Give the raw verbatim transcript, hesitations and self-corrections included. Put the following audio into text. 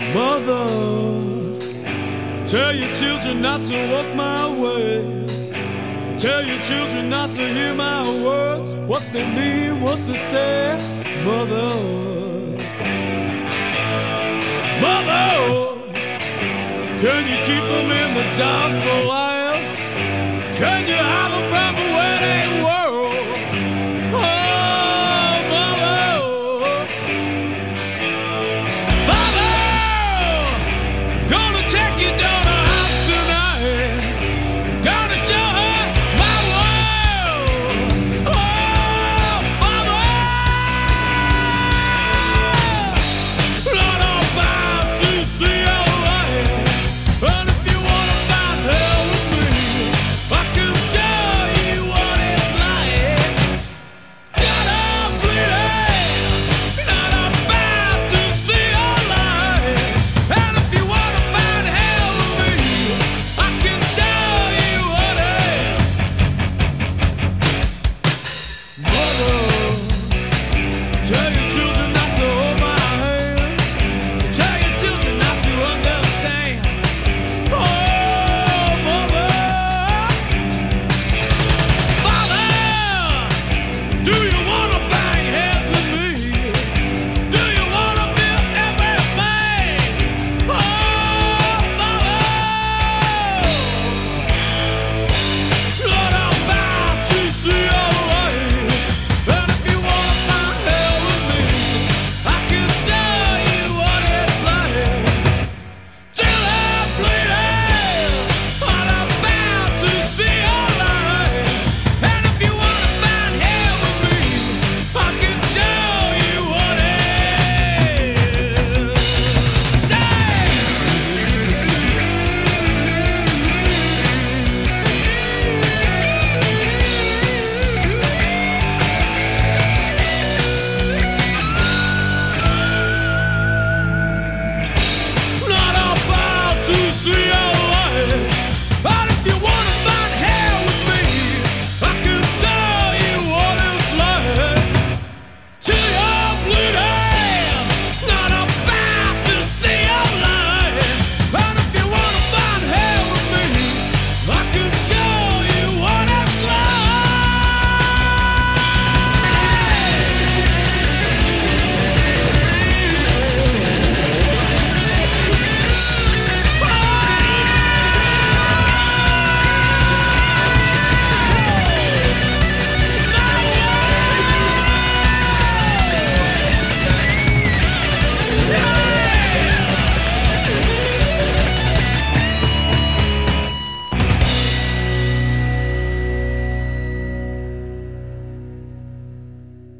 Mother, tell your children not to walk my way. Tell your children not to hear my words, what they mean, what they say. Mother, Mother, can you keep them in the dark for a while? Can you hide them